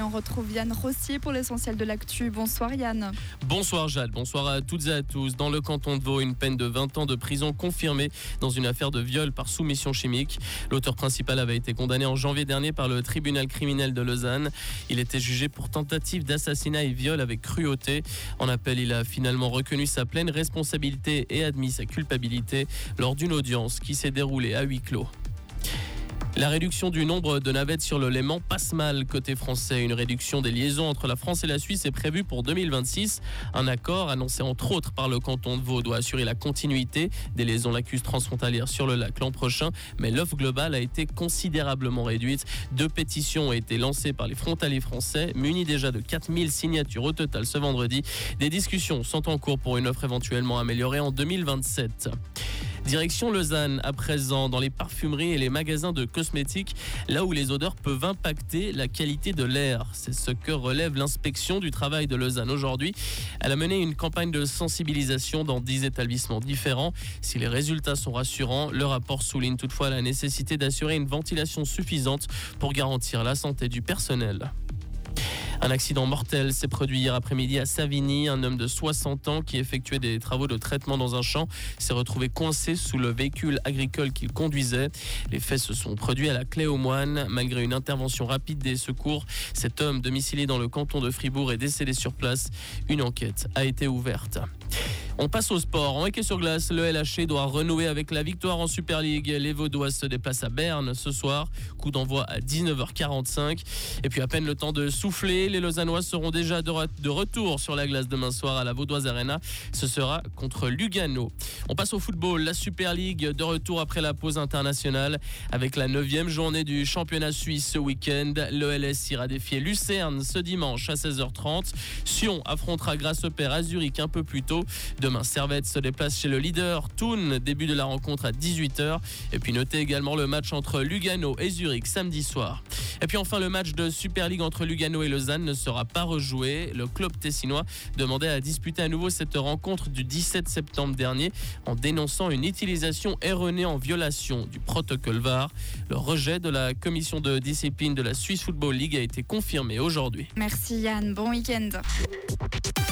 on retrouve Yann Rossier pour l'essentiel de l'actu. Bonsoir Yann. Bonsoir Jade, bonsoir à toutes et à tous. Dans le canton de Vaud, une peine de 20 ans de prison confirmée dans une affaire de viol par soumission chimique. L'auteur principal avait été condamné en janvier dernier par le tribunal criminel de Lausanne. Il était jugé pour tentative d'assassinat et viol avec cruauté. En appel, il a finalement reconnu sa pleine responsabilité et admis sa culpabilité lors d'une audience qui s'est déroulée à huis clos. La réduction du nombre de navettes sur le Léman passe mal côté français. Une réduction des liaisons entre la France et la Suisse est prévue pour 2026. Un accord annoncé entre autres par le canton de Vaud doit assurer la continuité des liaisons lacustres transfrontalières sur le lac l'an prochain. Mais l'offre globale a été considérablement réduite. 2 pétitions ont été lancées par les frontaliers français, munis déjà de 4000 signatures au total ce vendredi. Des discussions sont en cours pour une offre éventuellement améliorée en 2027. Direction Lausanne à présent, dans les parfumeries et les magasins de cosmétiques, là où les odeurs peuvent impacter la qualité de l'air. C'est ce que relève l'inspection du travail de Lausanne aujourd'hui. Elle a mené une campagne de sensibilisation dans 10 établissements différents. Si les résultats sont rassurants, le rapport souligne toutefois la nécessité d'assurer une ventilation suffisante pour garantir la santé du personnel. Un accident mortel s'est produit hier après-midi à Savigny. Un homme de 60 ans qui effectuait des travaux de traitement dans un champ s'est retrouvé coincé sous le véhicule agricole qu'il conduisait. Les faits se sont produits à la Clé-aux-Moines. Malgré une intervention rapide des secours, cet homme domicilié dans le canton de Fribourg est décédé sur place. Une enquête a été ouverte. On passe au sport. En hockey sur glace, le LHC doit renouer avec la victoire en Super League. Les Vaudois se déplacent à Berne ce soir. Coup d'envoi à 19h45. Et puis à peine le temps de souffler, les Lausannois seront déjà de retour sur la glace demain soir à la Vaudoise Arena. Ce sera contre Lugano. On passe au football. La Super League de retour après la pause internationale. Avec la 9e journée du championnat suisse ce week-end. L'OLS ira défier Lucerne ce dimanche à 16h30. Sion affrontera Grasshopper à Zurich un peu plus tôt. Demain, Servette se déplace chez le leader Thun, début de la rencontre à 18h. Et puis notez également le match entre Lugano et Zurich samedi soir. Et puis enfin, le match de Super League entre Lugano et Lausanne ne sera pas rejoué. Le club tessinois demandait à disputer à nouveau cette rencontre du 17 septembre dernier en dénonçant une utilisation erronée en violation du protocole VAR. Le rejet de la commission de discipline de la Swiss Football League a été confirmé aujourd'hui. Merci Yann, bon week-end.